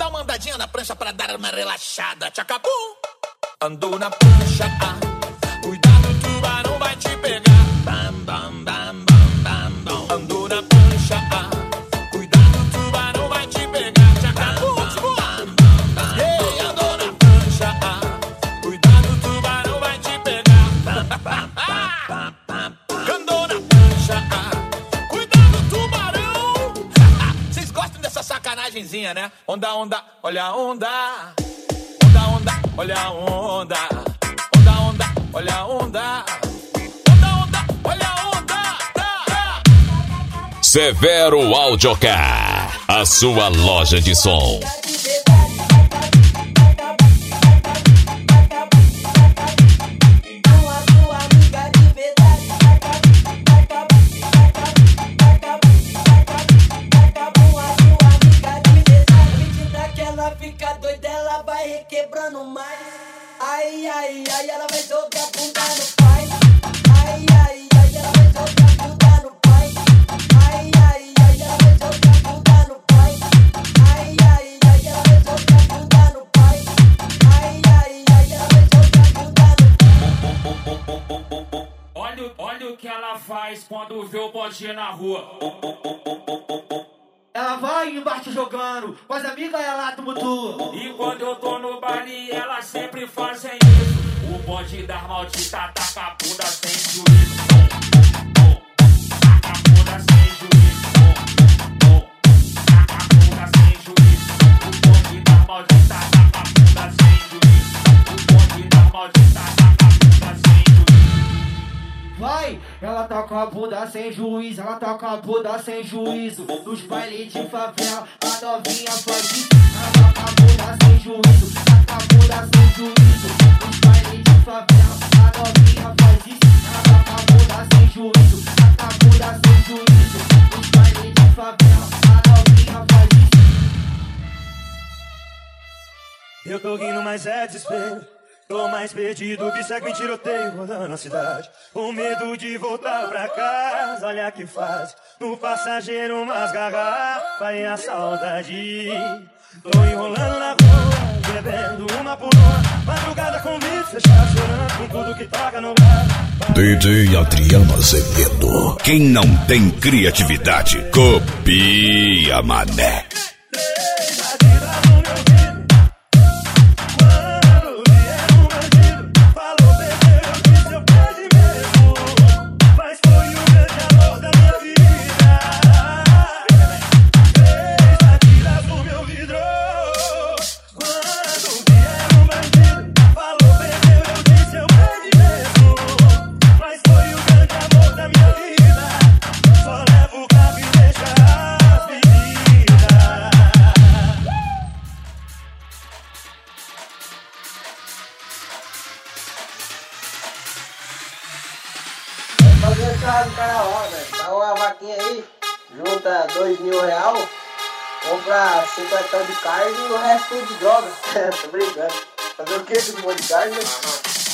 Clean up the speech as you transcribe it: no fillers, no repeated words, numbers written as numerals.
dá uma andadinha na prancha pra dar uma relaxada. Tchacapum! Andou na prancha, cuidado, o tubarão vai te pegar. Bam, bam, bam, bam, bam, bam. Andou na prancha, cuidado, o tubarão vai te pegar. Tchacapum! Ei, andou na prancha, cuidado, o tubarão vai te pegar. Andou na prancha, cuidado, tubarão. Vocês gostam dessa sacanagemzinha, né? Onda, onda, olha a onda. Onda, onda, olha a onda. Onda, onda, olha a onda. Onda, onda, olha a onda. Severo Audiocar, a sua loja de som. Fica doida, ela vai requebrando mais. Ai, ai, ai, ela vai jogar a bunda no pai. Ai, ai, ai, ela vai jogar a bunda no pai. Ai, ai, ai, ela vai jogar a bunda no pai. Ai, ai, ai, ela vai jogar a bunda no pai. Ai, ai, ai, ela vai jogar a bunda no pai. Olha o que ela faz quando vê o botinho na rua. Ela vai embaixo jogando, com as amigas ela tumultua. E quando eu tô no baile, ela sempre fazem isso. O bonde das malditas taca a bunda sem juízo. Taca a bunda sem juízo. Taca a bunda sem juízo. O bonde das malditas taca a bunda sem juízo. O bonde das malditas taca a bunda sem juízo. Vai, ela toca a bunda sem juízo, ela toca a bunda sem juízo. Nos bailes de favela, a novinha faz isso. Ela toca a bunda sem juízo, toca a bunda sem juízo. Nos bailes de favela, a novinha faz isso. Ela toca a bunda sem juízo, toca a bunda sem juízo. Nos bailes de favela, a novinha faz isso. Eu tô rindo, mas é desespero. Tô mais perdido que segue em tiroteio rodando a cidade. Com medo de voltar pra casa, olha que faz. No passageiro umas garrafas e a saudade. Tô enrolando na rua, bebendo uma por uma. Madrugada com vidro fechado, chorando com tudo que toca no bar. DJ Adriano Azevedo. Quem não tem criatividade, copia, mané. Fazer esse carro do cara lá, velho. Paga uma vaquinha aí, junta R$2.000, compra 50 de carne e o resto tudo de droga. Tô brincando. Fazer o que com um monte de carne, né?